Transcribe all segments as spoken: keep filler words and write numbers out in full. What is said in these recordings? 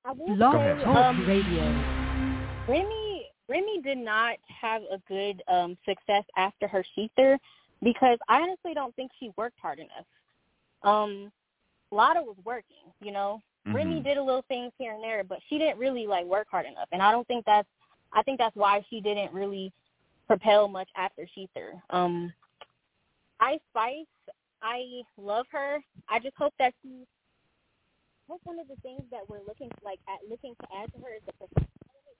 I will Blog say, Talk um, Radio. Remy, Remy did not have a good um, success after her Sheether because I honestly don't think she worked hard enough. Um, Lotta was working, you know. Mm-hmm. Remy did a little things here and there, but she didn't really like work hard enough, and I don't think that's. I think that's why she didn't really propel much after Sheether. Um, Ice Spice, I love her. I just hope that she. I hope one of the things that we're looking like at looking to add to her is the performance.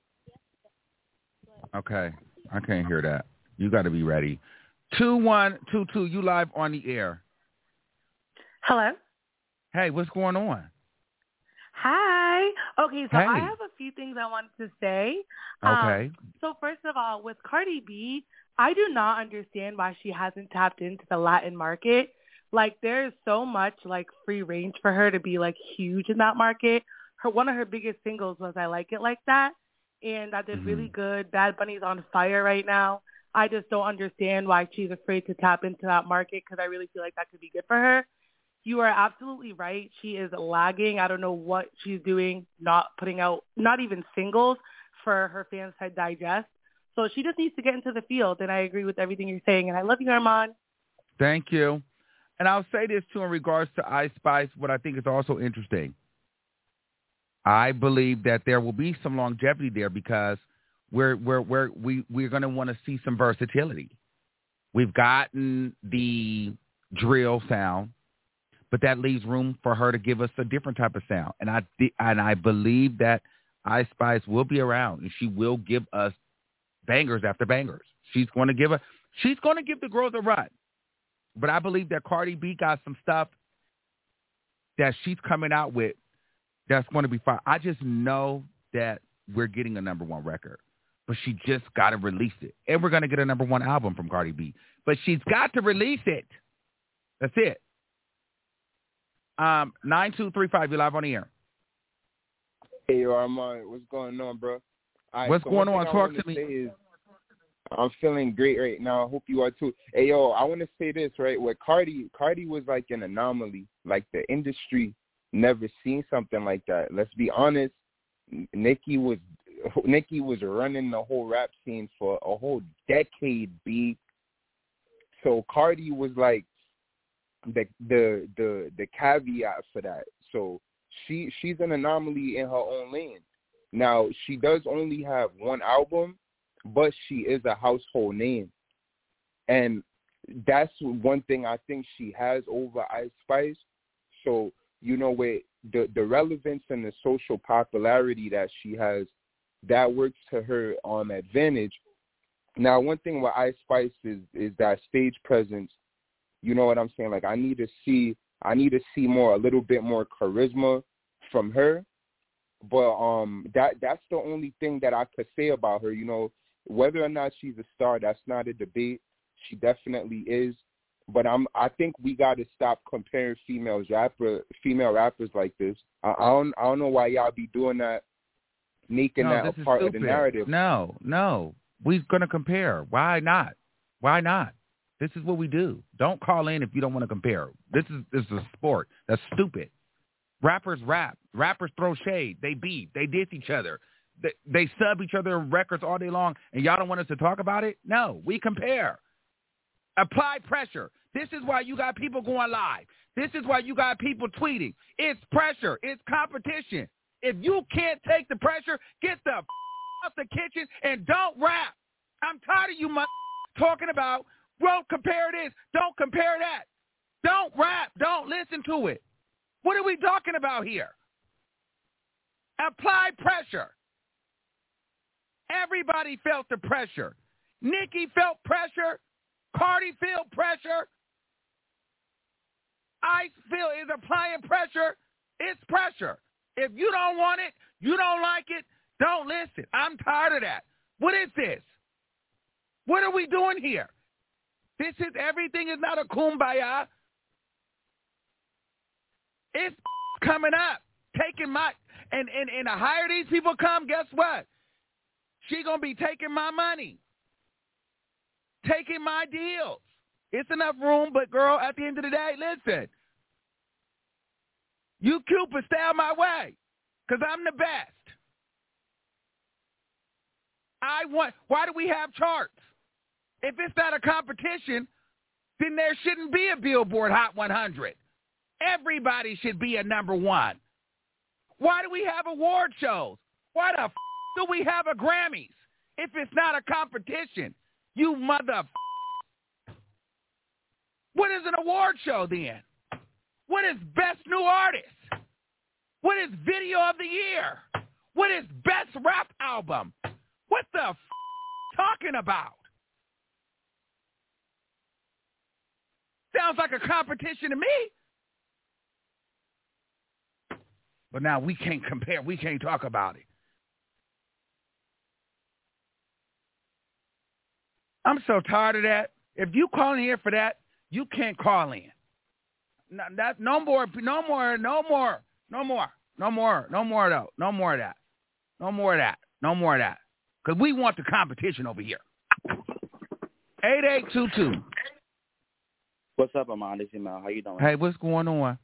Okay, I can't hear that. You got to be ready. Two one two two. You live on the air. Hello. Hey, what's going on? Hi. Okay, so hey. I have a few things I wanted to say. Okay. Um, so first of all, with Cardi B, I do not understand why she hasn't tapped into the Latin market. Like, there's so much, like, free range for her to be, like, huge in that market. Her One of her biggest singles was I Like It Like That, and that did mm-hmm. really good. Bad Bunny's on fire right now. I just don't understand why she's afraid to tap into that market because I really feel like that could be good for her. You are absolutely right. She is lagging. I don't know what she's doing, not putting out, not even singles for her fans to digest. So she just needs to get into the field, and I agree with everything you're saying. And I love you, Armand. Thank you. And I'll say this, too, in regards to Ice Spice, what I think is also interesting. I believe that there will be some longevity there because we're, we're, we're, we, we're going to want to see some versatility. We've gotten the drill sound, but that leaves room for her to give us a different type of sound. And I and I believe that Ice Spice will be around, and she will give us bangers after bangers. She's going to give a, she's going to give the girls a run. But I believe that Cardi B got some stuff that she's coming out with that's going to be fine. I just know that we're getting a number one record, but she just got to release it. And we're going to get a number one album from Cardi B. But she's got to release it. That's it. Um, nine two three five, you're live on the air. Hey, yo, Armand, what's going on, bro? Right, what's so going on? Talk to me. Is, I'm feeling great right now. I hope you are too. Hey, yo, I want to say this, right? Where Cardi, Cardi was like an anomaly. Like the industry never seen something like that. Let's be honest. Nicki was Nicki was running the whole rap scene for a whole decade, B. So Cardi was like the the the the caveat for that. So she she's an anomaly in her own lane. Now she does only have one album, but she is a household name, and that's one thing I think she has over Ice Spice. So you know, with the the relevance and the social popularity that she has, that works to her um advantage. Now, one thing with Ice Spice is is that stage presence. You know what I'm saying? Like I need to see, I need to see more, a little bit more charisma from her. But um, that that's the only thing that I could say about her. You know, whether or not she's a star, that's not a debate. She definitely is. But I'm, I think we got to stop comparing females rapper, female rappers like this. I, I don't, I don't know why y'all be doing that, making no, that a part of the narrative. No, no, we're gonna compare. Why not? Why not? This is what we do. Don't call in if you don't want to compare. This is this is a sport. That's stupid. Rappers rap. Rappers throw shade. They beat. They diss each other. They, they sub each other records all day long, and y'all don't want us to talk about it? No, we compare. Apply pressure. This is why you got people going live. This is why you got people tweeting. It's pressure. It's competition. If you can't take the pressure, get the f- out the kitchen and don't rap. I'm tired of you m- talking about, well, compare this. Don't compare that. Don't rap. Don't listen to it. What are we talking about here? Apply pressure. Everybody felt the pressure. Nicki felt pressure. Cardi felt pressure. Ice feel is applying pressure. It's pressure. If you don't want it, you don't like it, don't listen. I'm tired of that. What is this? What are we doing here? This is, everything is not a kumbaya. It's coming up. Taking my, and, and, and the higher these people come, guess what? She going to be taking my money. Taking my deals. It's enough room, but girl, at the end of the day, listen. You Cupid, stay out my way. because I'm the best. I want. Why do we have charts? If it's not a competition, then there shouldn't be a Billboard Hot one hundred. Everybody should be a number one. Why do we have award shows? Why the f- do we have a Grammys if it's not a competition? You mother f- What is an award show then? What is Best New Artist? What is Video of the Year? What is Best Rap Album? What the f- talking about? Sounds like a competition to me. But now we can't compare. We can't talk about it. I'm so tired of that. If you call in here for that, you can't call in. No, that, no more, no more, no more, no more, no more, no more though. No more of that. No more of that. No more of that. Because we want the competition over here. eight eight two two. What's up, Amon? This is Mel. How you doing? Hey, what's going on?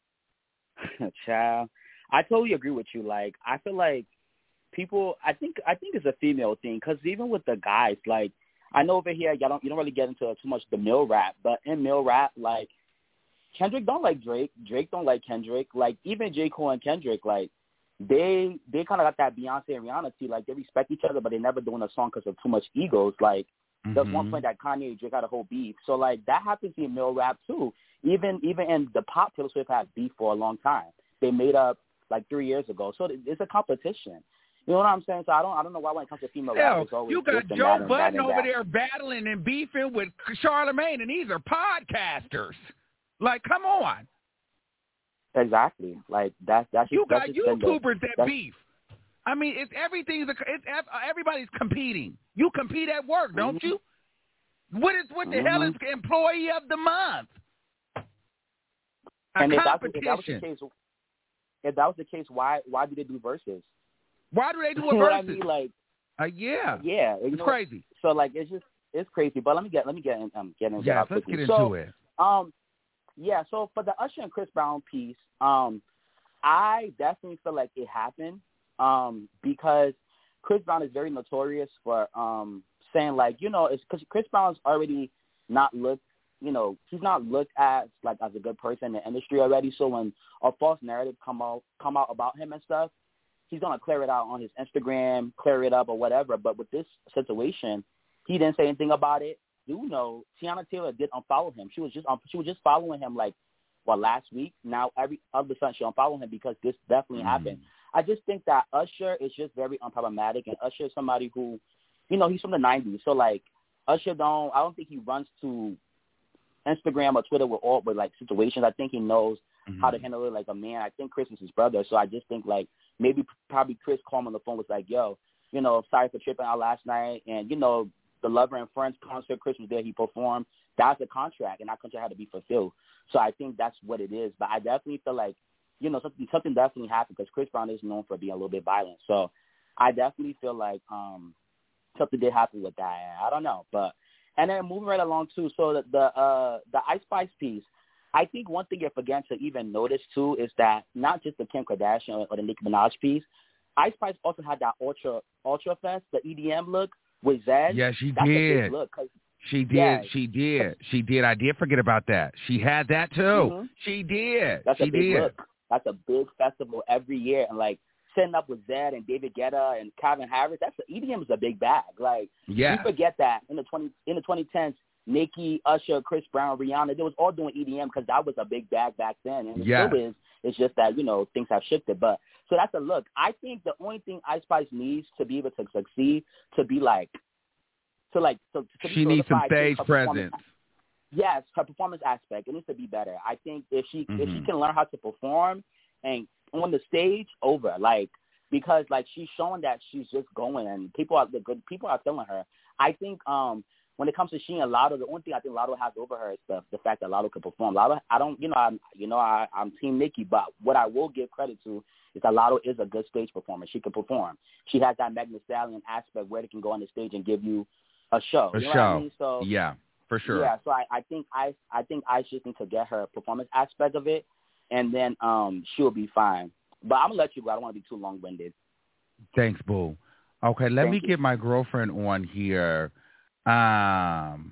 Child, I totally agree with you. Like, I feel like people, I think, I think it's a female thing. Because even with the guys, like, I know over here, y'all don't, you don't really get into too much the male rap, but in male rap, like, Kendrick don't like Drake. Drake don't like Kendrick. Like, even J. Cole and Kendrick, like, they they kind of got that Beyonce and Rihanna too. Like, they respect each other, but they never doing a song because of too much egos. Like, mm-hmm. There's one point that Kanye and Drake had a whole beef. So, like, that happens in male rap too. Even even in the pop, Taylor Swift had beef for a long time. They made up, like, three years ago. So it's a competition. You know what I'm saying? So I don't I don't know why when it comes to female Hell, rap, it's always you got this Joe and Budden that and over that. there battling and beefing with Charlamagne, and these are podcasters. Like, come on. Exactly. Like, that's that's you just, got that's just YouTubers the, that beef. I mean, it's everything's a, it's everybody's competing. You compete at work, mm-hmm. don't you? What is what the mm-hmm. hell is employee of the month? A and if competition. That, if that was the case, if that was the case, why why do they do verses? Why do they do a you know versus? What I mean? Like, uh, yeah, yeah, it's know, crazy. So like, it's just it's crazy. But let me get let me get in, um get into yeah, that let's quickly. get into so, it. Um, yeah. So for the Usher and Chris Brown piece, um, I definitely feel like it happened, um, because Chris Brown is very notorious for um saying like, you know, it's because Chris Brown's already not looked, you know, he's not looked at like as a good person in the industry already. So when a false narrative come out come out about him and stuff, he's gonna clear it out on his Instagram, clear it up or whatever. But with this situation, he didn't say anything about it. Do know Tiana Taylor did unfollow him. She was just um, she was just following him like well last week. Now every other sudden she unfollowed him because this definitely mm. happened. I just think that Usher is just very unproblematic, and Usher is somebody who, you know, he's from the nineties. So like Usher don't I don't think he runs to Instagram or Twitter with all with like situations. I think he knows mm-hmm. how to handle it like a man. I think Chris is his brother, so I just think like maybe probably Chris called him on the phone was like, yo, you know, sorry for tripping out last night, and you know, the Lover and Friends concert, Chris was there, he performed. That's a contract, and that contract had to be fulfilled. So I think that's what it is. But I definitely feel like, you know, something something definitely happened because Chris Brown is known for being a little bit violent. So I definitely feel like um, something did happen with that. I don't know, but and then moving right along too. So the the, uh, the Ice Spice piece, I think one thing you're forgetting to even notice too is that not just the Kim Kardashian or the Nicki Minaj piece, Ice Spice also had that Ultra Ultra Fest, the E D M look with Zed. Yeah, she That's did. A big look, she did. Yeah. She did. She did. I did forget about that. She had that too. Mm-hmm. She did. That's she a big did. look. That's a big festival every year, and like setting up with Zed and David Guetta and Calvin Harris. That's the E D M is a big bag. Like yeah. you forget that in the twenty in the twenty tens, Nicki, Usher, Chris Brown, Rihanna, they was all doing E D M because that was a big bag back then, and it yeah. still is. It's just that, you know, things have shifted. But so that's a look. I think the only thing Ice Spice needs to be able to succeed to be like to like to, to she needs some stage presence. Yes, her performance aspect, it needs to be better. I think if she mm-hmm. if she can learn how to perform and on the stage, over like because like she's showing that she's just going and people are the good people are feeling her. I think um when it comes to she and Lotto, the only thing I think Lotto has over her is the the fact that Lotto can perform. Lotto, I don't you know I'm you know I I'm Team Nicki, but what I will give credit to is that Lotto is a good stage performer. She can perform. She has that Megan Thee Stallion aspect where they can go on the stage and give you a show. A you know show. What I mean? So yeah, for sure. Yeah, so I, I think I I think I just need to get her performance aspect of it, and then um she'll be fine. But I'm gonna let you go. I don't want to be too long-winded. Thanks, boo. Okay, let Thank me you. get my girlfriend on here. Um,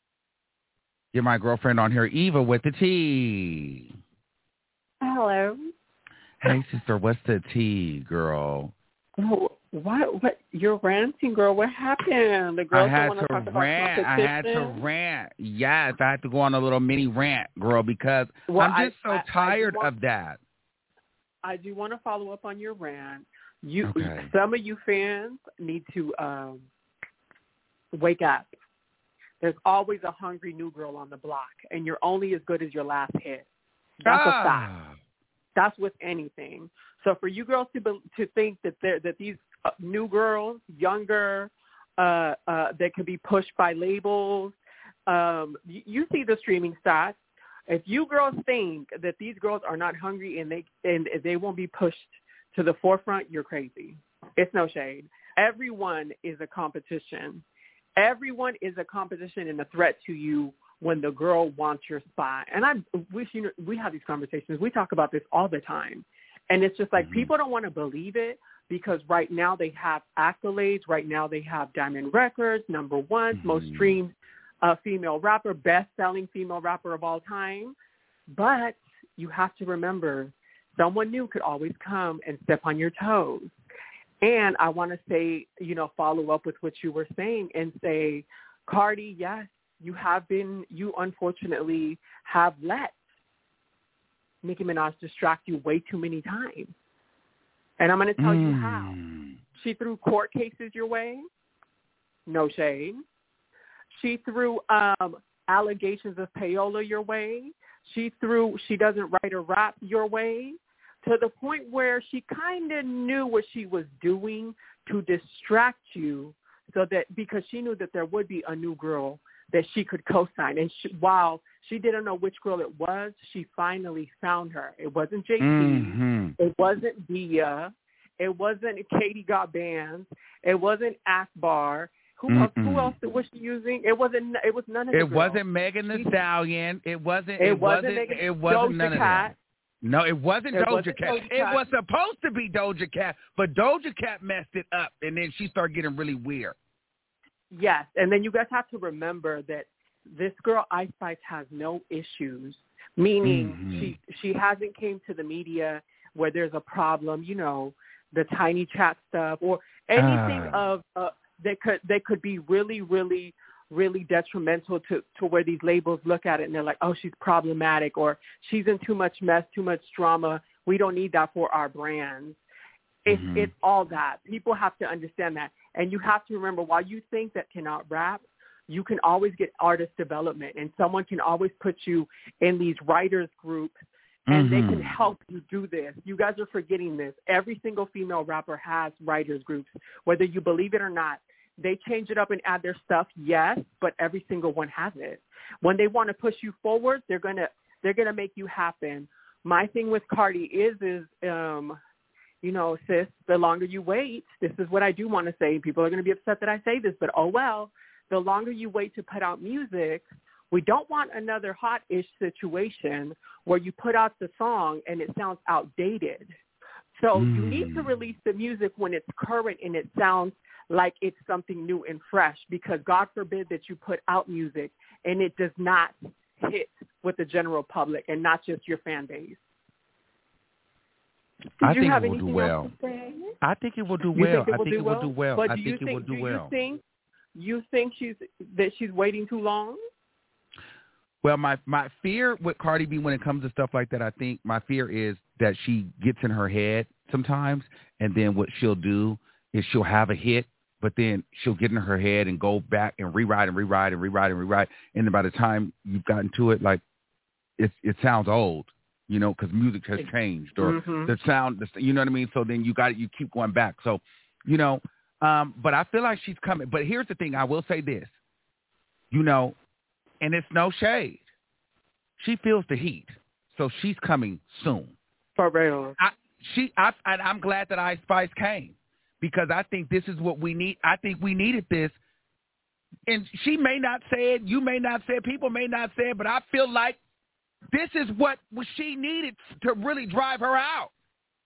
get my girlfriend on here, Eva with the T. Hello. Hey, sister, what's the tea, girl? Oh, what? What? You're ranting, girl. What happened? The girls I had don't want to talk to about rant. I had to competition? rant. Yes, I had to go on a little mini rant, girl, because Well, I'm just I- so I- I tired want- of that. I do want to follow up on your rant. You, Okay. some of you fans need to um, wake up. There's always a hungry new girl on the block, and you're only as good as your last hit. That's ah. a fact. That's with anything. So for you girls to be, to think that they're, that these uh, new girls, younger, uh, uh, that could be pushed by labels, um, you, you see the streaming stats. If you girls think that these girls are not hungry and they and they won't be pushed to the forefront, you're crazy. It's no shade. Everyone is a competition. Everyone is a competition and a threat to you when the girl wants your spot. And I wish you know, we have these conversations. We talk about this all the time. And it's just like mm-hmm. people don't want to believe it because right now they have accolades. Right now they have Diamond Records, number one, mm-hmm. most streamed uh, female rapper, best-selling female rapper of all time. But you have to remember someone new could always come and step on your toes. And I want to say, you know, follow up with what you were saying and say, Cardi, yes, you have been, you unfortunately have let Nicki Minaj distract you way too many times. And I'm going to tell mm. you how. She threw court cases your way. No shade. She threw um, allegations of payola your way. She threw, she doesn't write or rap your way, to the point where she kind of knew what she was doing to distract you so that, because she knew that there would be a new girl that she could co-sign. And she, while she didn't know which girl it was, she finally found her. It wasn't J T. Mm-hmm. It wasn't Dia. It wasn't Katie Got Bands. It wasn't Akbar. Who Mm-mm. else? Who else was she using? It wasn't. It was none of the It girls. wasn't Megan Thee Stallion. It wasn't. It, It wasn't. wasn't. Megan, It wasn't Doja none of Cat. them. No, it wasn't It Doja wasn't Cat. Doja It Cat. was supposed to be Doja Cat, but Doja Cat messed it up, and then she started getting really weird. Yes, and then you guys have to remember that this girl Ice Spice has no issues, meaning mm-hmm. she she hasn't came to the media where there's a problem, you know, the tiny chat stuff or anything uh. of uh, that could they could be really really really detrimental to to where these labels look at it and they're like, oh, she's problematic or she's in too much mess, too much drama. We don't need that for our brands. It's mm-hmm. it's all that. People have to understand that, and you have to remember while you think that cannot rap, you can always get artist development, and someone can always put you in these writers groups, and mm-hmm. they can help you do this. You guys are forgetting this. Every single female rapper has writers groups, whether you believe it or not. They change it up and add their stuff, yes, but every single one has it. When they want to push you forward, they're gonna they're gonna make you happen. My thing with Cardi is is um, you know, sis, the longer you wait, this is what I do want to say. People are going to be upset that I say this, but oh well. The longer you wait to put out music, we don't want another hot-ish situation where you put out the song and it sounds outdated. So mm. you need to release the music when it's current and it sounds like it's something new and fresh, because God forbid that you put out music and it does not hit with the general public and not just your fan base. Did I you think have it will do well. I think it will do You well. think it I will think do it well? will do well. But I do think you it will think, do do well. You think you think she's that she's waiting too long? Well, my my fear with Cardi B when it comes to stuff like that, I think my fear is that she gets in her head sometimes, and then what she'll do is she'll have a hit, but then she'll get in her head and go back and rewrite and rewrite and rewrite and rewrite, and then by the time you've gotten to it, like it it sounds old, you know, because music has changed or mm-hmm. the sound, the, you know what I mean. So then you got you keep going back. So, you know, um, but I feel like she's coming. But here's the thing: I will say this, you know, and it's no shade. She feels the heat, so she's coming soon. For real. I, she, I, and I'm glad that Ice Spice came, because I think this is what we need. I think we needed this. And she may not say it, you may not say it, people may not say it, but I feel like this is what she needed to really drive her out.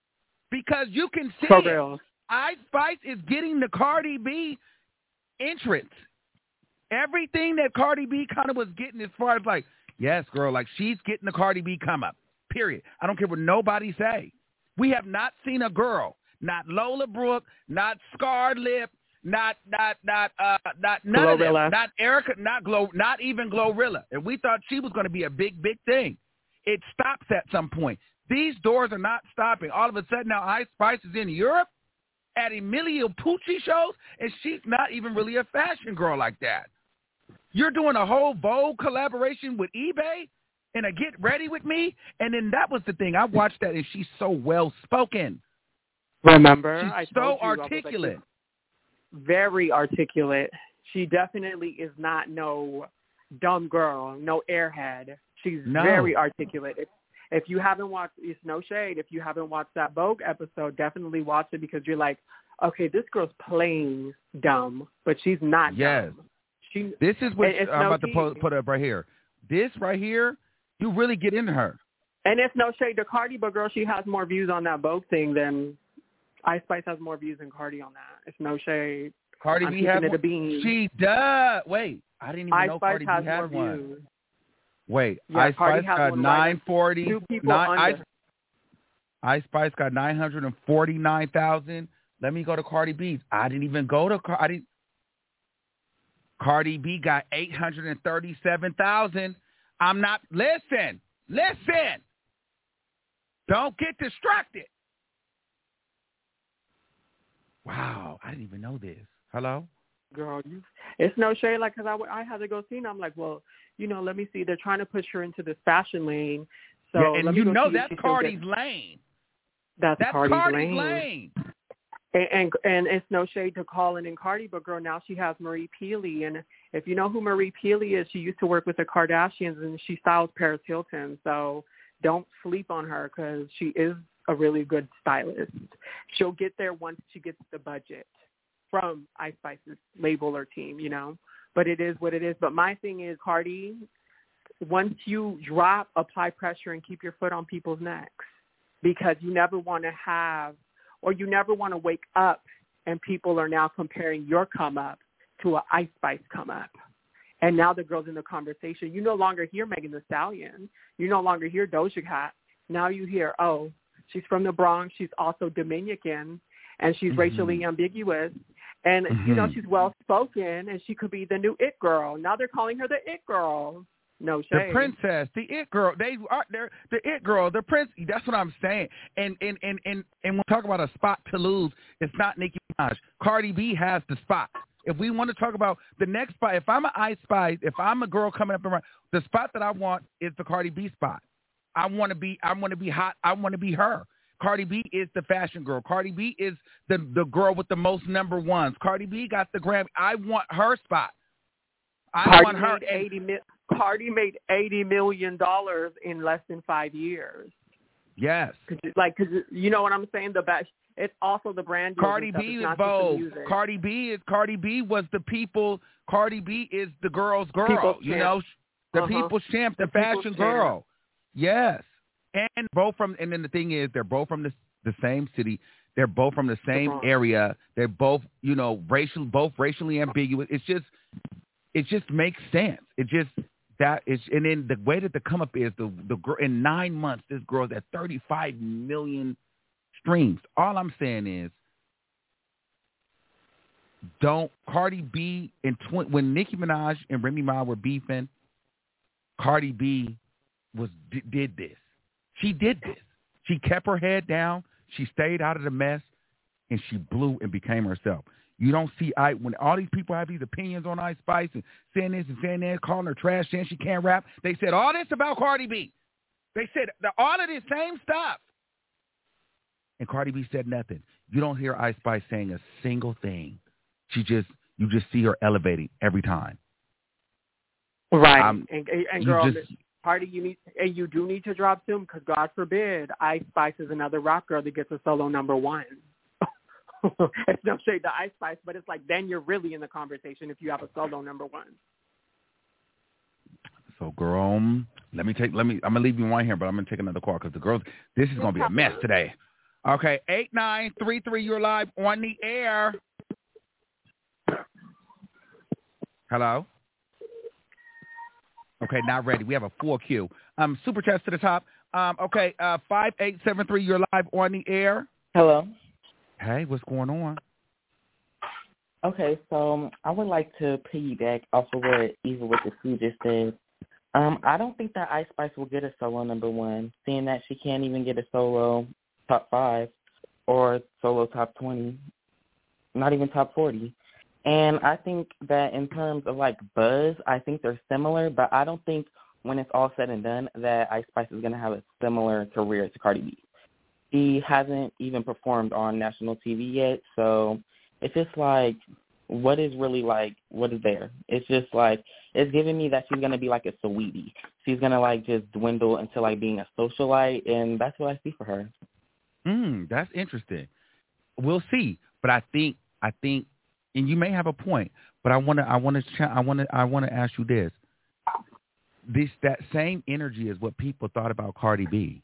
because you can see For it. real. Ice Spice is getting the Cardi B entrance. Everything that Cardi B kind of was getting as far as like, yes, girl, like she's getting the Cardi B come up, period. I don't care what nobody say. We have not seen a girl, not Lola Brooke, not Scarred Lip, not not not uh not none Glorilla. of them, not Erica, not Glow, not even Glorilla. And we thought she was going to be a big, big thing. It stops at some point. These doors are not stopping. All of a sudden now Ice Spice is in Europe at Emilio Pucci shows, and she's not even really a fashion girl like that. You're doing a whole Vogue collaboration with eBay and a Get Ready With Me, and then that was the thing. I watched that, and she's so well-spoken. Remember? She's I so told you, articulate. I was like, very articulate. She definitely is not no dumb girl, no airhead. She's No. very articulate. If, if you haven't watched, it's no shade, if you haven't watched that Vogue episode, definitely watch it because you're like, okay, this girl's playing dumb, but she's not Yes. dumb. She, This is what and it's I'm no about to tea. put, put up right here. This right here, you really get into her. And it's no shade to Cardi, but girl, she has more views on that Vogue thing than Ice Spice has more views than Cardi on that. It's no shade. Cardi I'm B keeping has it a one. bean. She does. Wait, I didn't even Ice know Spice Cardi B has had more one. views. Wait, Yeah, Ice Cardi Spice has got one right nine forty. Two people Nine, under. Ice, Ice Spice got nine hundred and forty nine thousand. Let me go to Cardi B's. I didn't even go to Car- I didn't. Cardi B got eight hundred and thirty seven thousand. I'm not. Listen, listen. Don't get distracted. Wow, I didn't even know this. Hello? Girl, you, it's no shade. Like, because I, w- I had to go see, and I'm like, well, you know, let me see. They're trying to push her into this fashion lane. So Yeah, and let you me go know see if that's she still Cardi's gets- lane. That's, That's Cardi's, Cardi's lane. lane. And, and and it's no shade to Colin and Cardi, but girl, now she has Marie Peely. And if you know who Marie Peely is, she used to work with the Kardashians, and she styles Paris Hilton. So don't sleep on her because she is a really good stylist. She'll get there once she gets the budget from Ice Spice's label or team, you know. But it is what it is. But my thing is, Cardi, once you drop, apply pressure and keep your foot on people's necks, because you never want to have, or you never want to wake up and people are now comparing your come up to an Ice Spice come up. And now the girl's in the conversation. You no longer hear Megan Thee Stallion. You no longer hear Doja Cat. Now you hear, oh, she's from the Bronx. She's also Dominican, and she's Mm-hmm. racially ambiguous. And, Mm-hmm. you know, she's well-spoken, and she could be the new it girl. Now they're calling her the it girl. No The shade. princess, the it girl, they are they're the it girl, the prince. That's what I'm saying. And and and and and when we talk about a spot to lose, it's not Nicki Minaj. Cardi B has the spot. If we want to talk about the next spot, if I'm an Ice Spice, if I'm a girl coming up around, the spot that I want is the Cardi B spot. I want to be, I want to be hot. I want to be her. Cardi B is the fashion girl. Cardi B is the the girl with the most number ones. Cardi B got the Grammy. I want her spot. I Cardi want her. made eighty mi- Cardi made eighty million dollars in less than five years. Yes. Cause you, like, cause you know what I'm saying. The best. It's also the brand. deals Cardi and stuff. B It's is not just the Vogue. music. Cardi B is Cardi B was the people. Cardi B is the girl's girl. People's you champ. know, the Uh-huh. people's champ, the, The people's fashion champ. girl. Yes, and both from. And then the thing is, they're both from the the same city. They're both from the same Bronx. area. They're both, you know, racial, both racially ambiguous. It's just, it just makes sense. It just that is, and then the way that the come up is the the girl in nine months, this girl's at thirty-five million streams. All I'm saying is, don't Cardi B in tw- when Nicki Minaj and Remy Ma were beefing, Cardi B was d- did this. She did this. She kept her head down. She stayed out of the mess, and she blew and became herself. You don't see I when all these people have these opinions on Ice Spice and saying this and saying that, calling her trash, saying she can't rap. They said all this about Cardi B. They said the, all of this same stuff. And Cardi B said nothing. You don't hear Ice Spice saying a single thing. She just, you just see her elevating every time. Right. Um, and and, and you girl, just- Cardi, you need and you do need to drop soon because God forbid Ice Spice is another rock girl that gets a solo number one. It's no shade to Ice Spice, but it's like then you're really in the conversation if you have a solo number one. So, girl, um, let me take, let me, I'm going to leave you one here, but I'm going to take another call because the girls, this is going to be a mess today. Okay, eight nine three three, you're live on the air. Hello? Okay, not ready. We have a full queue. Um, super chats to the top. Um, okay, uh, five eight seven three, you're live on the air. Hello. Hey, what's going on? Okay, so I would like to piggyback off of what Eva with the Q just said. Um, I don't think that Ice Spice will get a solo number one, seeing that she can't even get a solo top five or solo top twenty, not even top forty. And I think that in terms of, like, buzz, I think they're similar, but I don't think when it's all said and done that Ice Spice is going to have a similar career to Cardi B. She hasn't even performed on national T V yet, so it's just like, what is really, like, what is there? It's just like, it's giving me that she's going to be like a Saweetie. She's going to, like, just dwindle into, like, being a socialite, and that's what I see for her. Mm, that's interesting. We'll see, but I think, I think, and you may have a point, but I want to, I want to, I want to, I want to ask you this. This, that same energy is what people thought about Cardi B.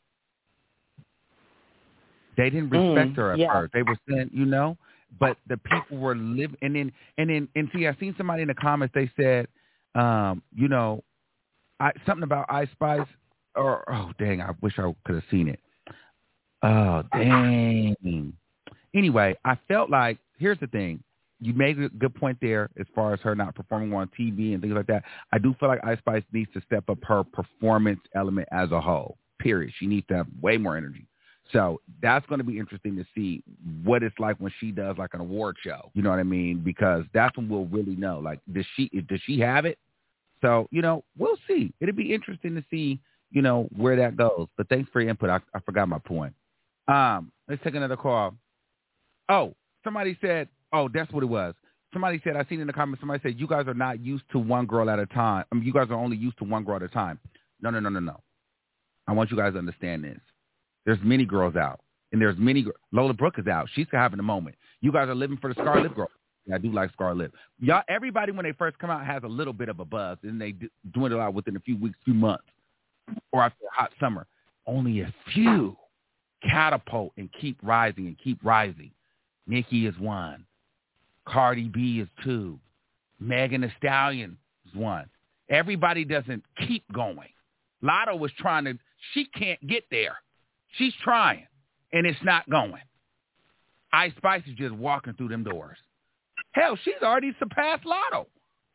They didn't respect mm, her at yeah. first. They were saying, you know, but the people were living, and then, and then, and see, I seen somebody in the comments, they said, um, you know, I, something about Ice Spice, or, oh, dang, I wish I could have seen it. Oh, dang. Anyway, I felt like, here's the thing. You made a good point there as far as her not performing on T V and things like that. I do feel like Ice Spice needs to step up her performance element as a whole, period. She needs to have way more energy. So that's going to be interesting to see what it's like when she does like an award show. You know what I mean? Because that's when we'll really know. Like, does she does she have it? So, you know, we'll see. It'll be interesting to see, you know, where that goes. But thanks for your input. I, I forgot my point. Um, let's take another call. Oh, somebody said, oh, that's what it was. Somebody said, I seen in the comments, somebody said, you guys are not used to one girl at a time. I mean, you guys are only used to one girl at a time. No, no, no, no, no. I want you guys to understand this. There's many girls out, and there's many. Lola Brooke is out. She's having a moment. You guys are living for the Scarlet girl. Yeah, I do like Scarlet. Y'all, everybody when they first come out has a little bit of a buzz, and they dwindle out within a few weeks, few months, or after a hot summer. Only a few catapult and keep rising and keep rising. Nicki is one. Cardi B is two. Megan Thee Stallion is one. Everybody doesn't keep going. Lotto was trying to. She can't get there. She's trying, and it's not going. Ice Spice is just walking through them doors. Hell, she's already surpassed Lotto.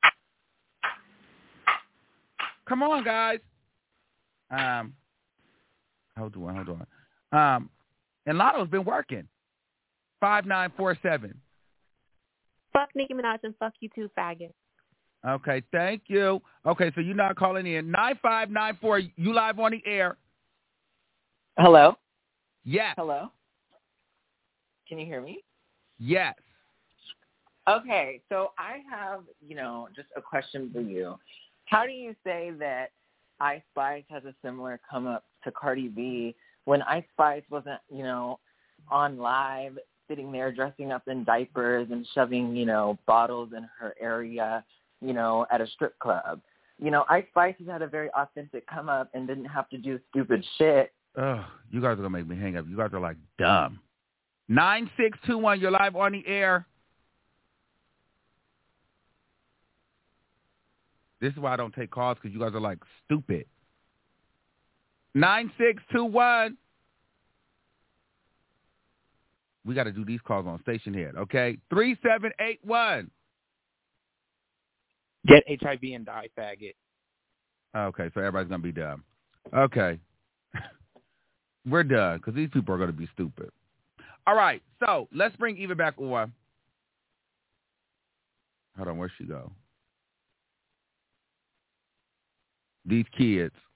Come on, guys. Um, hold on, hold on. Um, and Lotto's been working. Five nine four seven. Fuck Nicki Minaj and fuck you too, faggot. Okay, thank you. Okay, so you're not calling in. nine five nine four, you live on the air. Hello? Yes. Hello? Can you hear me? Yes. Okay, so I have, you know, just a question for you. How do you say that Ice Spice has a similar come up to Cardi B when Ice Spice wasn't, you know, on live, sitting there dressing up in diapers and shoving, you know, bottles in her area, you know, at a strip club? You know, Ice Spice has had a very authentic come up and didn't have to do stupid shit. Oh, you guys are going to make me hang up. You guys are like dumb. nine six two one, you're live on the air. This is why I don't take calls, because you guys are like stupid. nine six two one. We got to do these calls on Station Head, okay? three seven eight one. Get H I V and die, faggot. Okay, so everybody's going to be dumb. Okay. We're done, because these people are going to be stupid. All right, so let's bring Eva back on. Hold on, where'd she go? These kids.